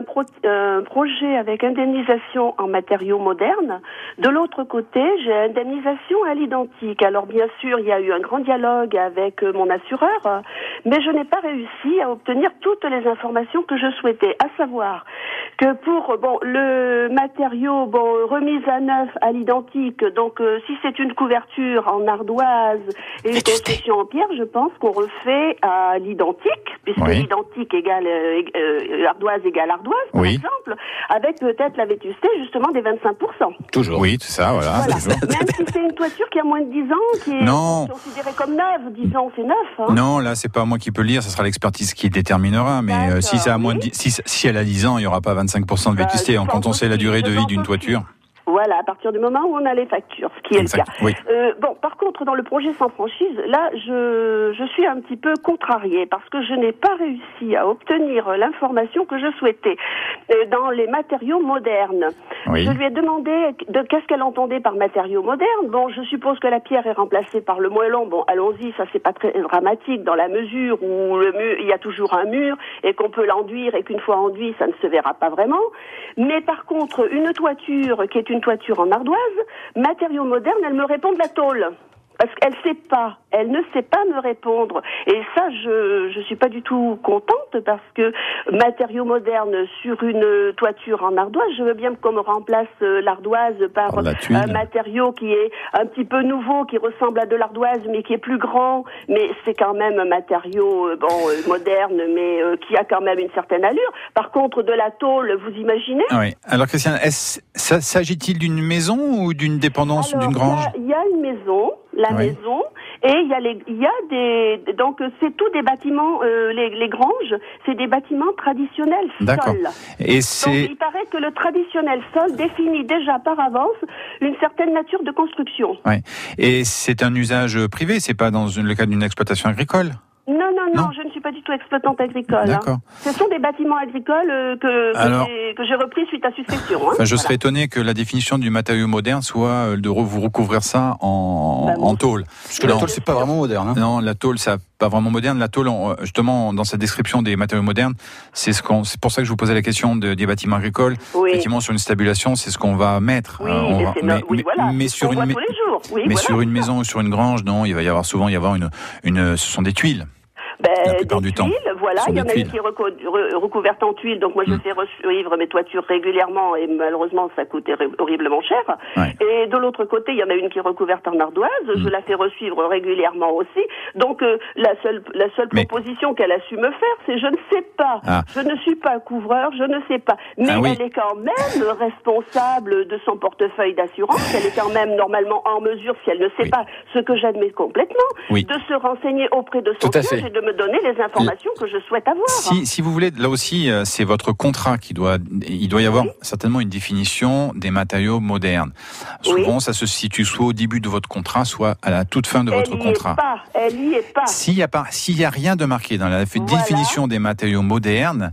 S11: projet avec indemnisation en matériaux modernes. De l'autre côté, j'ai indemnisation à l'identique. Alors bien sûr, il y a eu un grand dialogue avec mon assureur, mais je n'ai pas réussi à obtenir toutes les informations que je souhaitais, à savoir que pour le matériau remise à neuf à l'identique, donc si c'est une couverture en ardoise et une construction en pierre, je pense qu'on refait à l'identique, puisque l'identique égale ardoise égale ardoise, par exemple, avec peut-être la vétusté justement des 25%.
S3: Toujours. Oui, c'est ça, voilà.
S11: Même si c'est une toiture qui a moins de 10 ans, qui est considérée comme neuve, 10 ans c'est neuf. Hein.
S3: Non, là c'est pas moi qui peux le dire, ce sera l'expertise qui déterminera, mais si ça a moins de si elle a 10 ans, il n'y aura pas 25% de vétusté, quand on sait la durée de vie d'une toiture.
S11: Voilà, à partir du moment où on a les factures, ce qui est le cas.
S3: Oui.
S11: Par contre, dans le projet sans franchise, là, je suis un petit peu contrariée parce que je n'ai pas réussi à obtenir l'information que je souhaitais dans les matériaux modernes. Oui. Je lui ai demandé qu'est-ce qu'elle entendait par matériaux modernes. Bon, je suppose que la pierre est remplacée par le moellon. Bon, allons-y, ça c'est pas très dramatique dans la mesure où il y a toujours un mur et qu'on peut l'enduire et qu'une fois enduit, ça ne se verra pas vraiment. Mais par contre, une toiture qui est une toiture en ardoise, matériaux modernes, elle me répond de la tôle. Parce qu'elle ne sait pas me répondre. Et ça, je suis pas du tout contente parce que matériaux modernes sur une toiture en ardoise, je veux bien qu'on me remplace l'ardoise par un matériau qui est un petit peu nouveau, qui ressemble à de l'ardoise, mais qui est plus grand. Mais c'est quand même un matériau, moderne, mais qui a quand même une certaine allure. Par contre, de la tôle, vous imaginez?
S3: Oui. Alors, Christiane, s'agit-il d'une maison ou d'une dépendance ou d'une grange?
S11: Il y a une maison. Maison, et donc c'est tout des bâtiments, les granges, c'est des bâtiments traditionnels
S3: D'accord.
S11: sols.
S3: Et
S11: donc il paraît que le traditionnel sol définit déjà par avance une certaine nature de construction.
S3: Ouais. Et c'est un usage privé, c'est pas dans le cadre d'une exploitation agricole?
S11: Non, je ne suis pas du tout exploitante agricole.
S3: D'accord.
S11: Ce sont des bâtiments agricoles que j'ai repris suite à succession.
S3: Enfin, je serais étonné que la définition du matériau moderne soit de vous recouvrir ça en tôle.
S2: Parce que la tôle, c'est pas vraiment moderne.
S3: Non, la tôle, ça pas vraiment moderne. La tôle, justement, dans sa description des matériaux modernes, c'est pour ça que je vous posais la question des bâtiments agricoles.
S11: Oui.
S3: Effectivement, sur une stabulation, c'est ce qu'on va mettre.
S11: Mais sur
S3: une maison ou sur une grange, non, il va y avoir souvent ce sont des tuiles. La plupart du temps.
S11: Voilà, il y en a une qui est recouverte en tuiles, donc moi je fais revivre mes toitures régulièrement et malheureusement ça coûte horriblement cher. Ouais. Et de l'autre côté, il y en a une qui est recouverte en ardoise, je la fais resuivre régulièrement aussi. Donc la seule proposition qu'elle a su me faire, c'est je ne sais pas, je ne suis pas couvreur, je ne sais pas. Mais elle est quand même responsable de son portefeuille d'assurance, elle est quand même normalement en mesure, si elle ne sait pas ce que j'admets complètement, de se renseigner auprès de son siège et de me donner les informations que je souhaite avoir.
S3: Si vous voulez, là aussi, c'est votre contrat il doit y avoir certainement une définition des matériaux modernes. Souvent, ça se situe soit au début de votre contrat, soit à la toute fin de votre contrat.
S11: Elle y est pas.
S3: S'il y a rien de marqué dans la définition des matériaux modernes,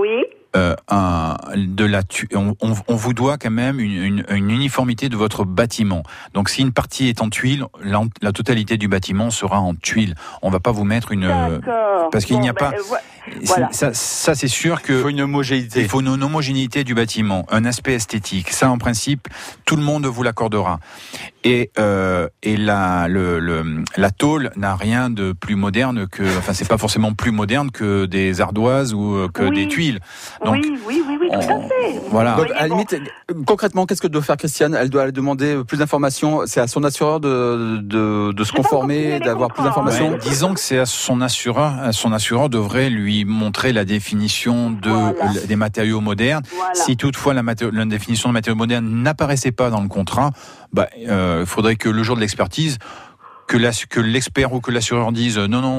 S3: on vous doit quand même une uniformité de votre bâtiment. Donc si une partie est en tuile, la totalité du bâtiment sera en tuile. On va pas vous mettre parce qu'il n'y a pas. Voilà. Ça c'est sûr que.
S2: Il faut une homogénéité.
S3: Il faut une homogénéité du bâtiment, un aspect esthétique. Ça, en principe, tout le monde vous l'accordera. Et la tôle n'a rien de plus moderne c'est pas forcément plus moderne que des ardoises ou que des tuiles. Donc,
S11: oui, tout à fait.
S3: Voilà.
S2: Donc, à la limite, concrètement, qu'est-ce que doit faire Christiane ? Elle doit demander plus d'informations. C'est à son assureur de se conformer, d'avoir plus d'informations.
S3: Ouais, disons que c'est à son assureur. Son assureur devrait lui montrer la définition des matériaux modernes. Voilà. Si toutefois la définition de matériaux modernes n'apparaissait pas dans le contrat, il faudrait que le jour de l'expertise, que l'expert ou que l'assureur dise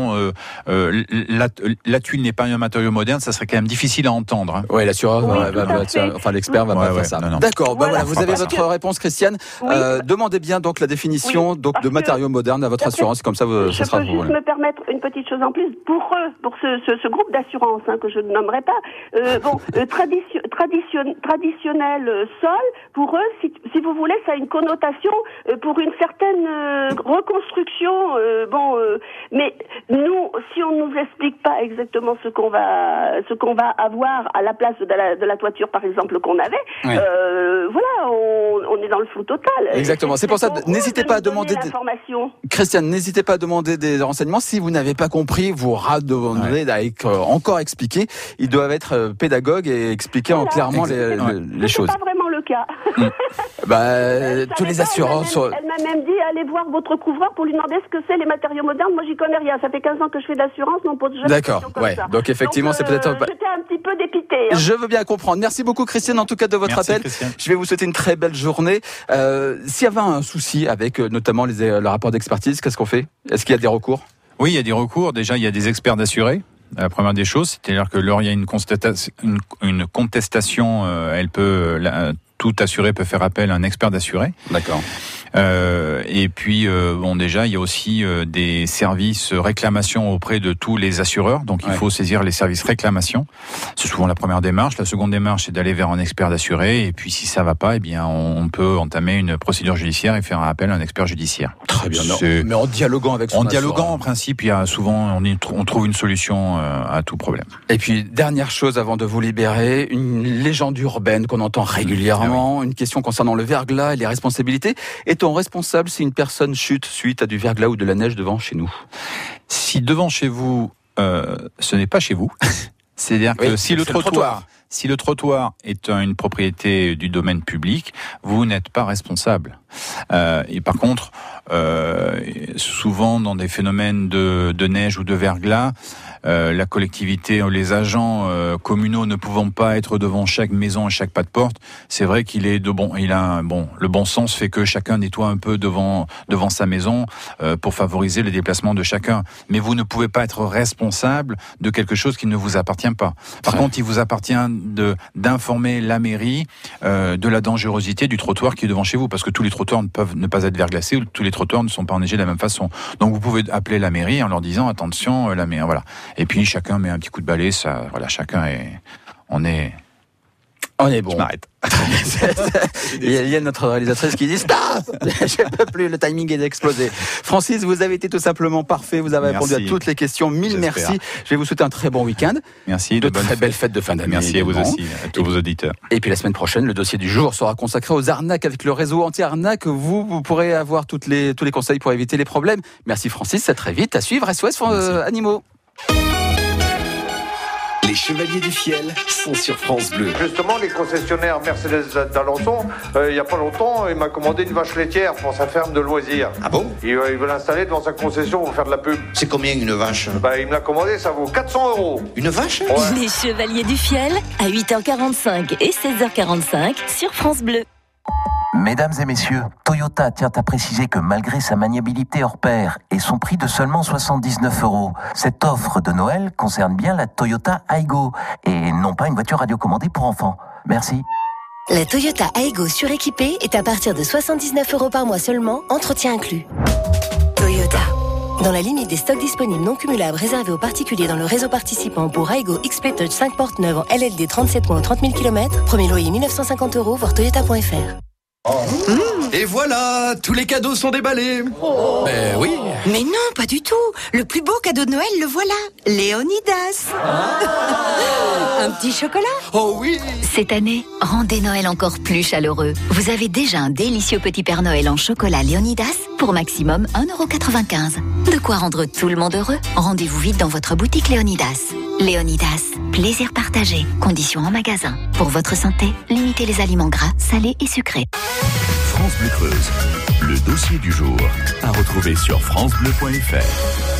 S3: la tuile n'est pas un matériau moderne, ça serait quand même difficile à entendre. Hein.
S2: Oui, l'assureur l'expert va pas faire ça. Non. D'accord, vous avez votre réponse, Christiane. Demandez bien donc la définition de matériaux modernes à votre assurance, comme ça ça sera.
S11: Je peux juste me permettre une petite chose en plus pour eux, pour ce groupe d'assurance que je ne nommerai pas. Traditionnel sol, pour eux, si vous voulez, ça a une connotation pour une certaine reconstruction. Mais nous, si on nous explique pas exactement ce qu'on va avoir à la place de la toiture, par exemple, qu'on avait, on est dans le flou total.
S2: Exactement. C'est pour ça, n'hésitez pas à demander Christiane, n'hésitez pas à demander des renseignements. Si vous n'avez pas compris, vous demandez encore expliquer. Ils doivent être pédagogues et expliquer clairement les choses.
S11: C'est pas vraiment le cas.
S2: Tous les assureurs
S11: Elle m'a même dit, allez voir votre couvreur pour lui demander ce que c'est les matériaux modernes. Moi, j'y connais rien. Ça fait 15 ans que je fais de l'assurance, on pose jamais de questions comme ça.
S2: Donc effectivement, c'est peut-être.
S11: J'étais un petit peu dépitée.
S2: Je veux bien comprendre. Merci beaucoup, Christiane, en tout cas de votre appel.
S3: Christiane.
S2: Je vais vous souhaiter une très belle journée. S'il y avait un souci avec notamment le rapport d'expertise, qu'est-ce qu'on fait ? Est-ce qu'il y a des recours ?
S3: Oui, il y a des recours. Déjà, il y a des experts d'assurés. La première des choses, c'est-à-dire que lorsqu'il y a une contestation, tout assuré peut faire appel à un expert d'assuré.
S2: D'accord.
S3: Et puis, déjà, il y a aussi des services réclamation auprès de tous les assureurs. Donc, il faut saisir les services réclamation. C'est souvent la première démarche. La seconde démarche, c'est d'aller vers un expert d'assuré. Et puis, si ça va pas, on peut entamer une procédure judiciaire et faire appel à un expert judiciaire.
S2: Très bien. Mais en dialoguant avec son assureur.
S3: En dialoguant, en principe, il y a souvent, on trouve une solution à tout problème.
S2: Et puis, dernière chose avant de vous libérer, une légende urbaine qu'on entend régulièrement, une question concernant le verglas et les responsabilités. Est-on responsable si une personne chute suite à du verglas ou de la neige devant chez nous ?
S3: Si devant chez vous, ce n'est pas chez vous, c'est-à-dire que si le trottoir est une propriété du domaine public, vous n'êtes pas responsable. Et par contre, souvent dans des phénomènes de neige ou de verglas, la collectivité ou les agents communaux ne pouvant pas être devant chaque maison et chaque pas de porte, c'est vrai le bon sens fait que chacun nettoie un peu devant sa maison pour favoriser les déplacements de chacun. Mais vous ne pouvez pas être responsable de quelque chose qui ne vous appartient pas. Par contre, il vous appartient d'informer la mairie de la dangerosité du trottoir qui est devant chez vous, parce que tous les trottoirs ne peuvent ne pas être verglacés, ou tous les trottoirs ne sont pas enneigés de la même façon. Donc vous pouvez appeler la mairie en leur disant attention, la mairie, voilà. Et puis chacun met un petit coup de balai, ça, voilà, on est bon. Je m'arrête.
S2: Il y a notre réalisatrice qui dit stop, je peux plus, le timing est explosé. Francis, vous avez été tout simplement parfait, vous avez répondu à toutes les questions, mille merci. Je vais vous souhaiter un très bon week-end.
S3: Merci.
S2: De très belles fêtes de fin d'année.
S3: Merci à vous aussi, à tous vos auditeurs.
S2: Et puis la semaine prochaine, le dossier du jour sera consacré aux arnaques avec le réseau anti-arnaque. Vous pourrez avoir tous les conseils pour éviter les problèmes. Merci Francis, à très vite, à suivre SOS Animaux.
S1: Les Chevaliers du Fiel sont sur France Bleu.
S12: Justement, les concessionnaires Mercedes d'Alençon, il n'y a pas longtemps, il m'a commandé une vache laitière pour sa ferme de loisirs.
S13: Ah bon?
S12: Il veut l'installer devant sa concession pour faire de la pub.
S13: C'est combien une vache?
S12: Il me l'a commandé, ça vaut 400 €.
S13: Une vache?
S14: Ouais. Les Chevaliers du Fiel, à 8h45 et 16h45 sur France Bleu.
S15: Mesdames et messieurs, Toyota tient à préciser que malgré sa maniabilité hors pair et son prix de seulement 79 €, cette offre de Noël concerne bien la Toyota Aygo et non pas une voiture radiocommandée pour enfants. Merci.
S14: La Toyota Aygo suréquipée est à partir de 79 € par mois seulement, entretien inclus. Toyota. Dans la limite des stocks disponibles non cumulables réservés aux particuliers dans le réseau participant pour Aygo XP Touch 5 portes neuves en LLD 37 mois ou 30 000 km, premier loyer 1950 €, voir toyota.fr.
S16: Et voilà, tous les cadeaux sont déballés. Ben oui.
S17: Mais non, pas du tout. Le plus beau cadeau de Noël, le voilà. Léonidas. Un petit chocolat.
S16: Oh oui.
S18: Cette année, rendez Noël encore plus chaleureux. Vous avez déjà un délicieux petit Père Noël en chocolat Léonidas pour maximum 1,95 €. De quoi rendre tout le monde heureux. Rendez-vous vite dans votre boutique Léonidas. Léonidas, plaisir partagé. Conditions en magasin. Pour votre santé, limitez les aliments gras, salés et sucrés.
S1: France Bleu Creuse, le dossier du jour à retrouver sur francebleu.fr.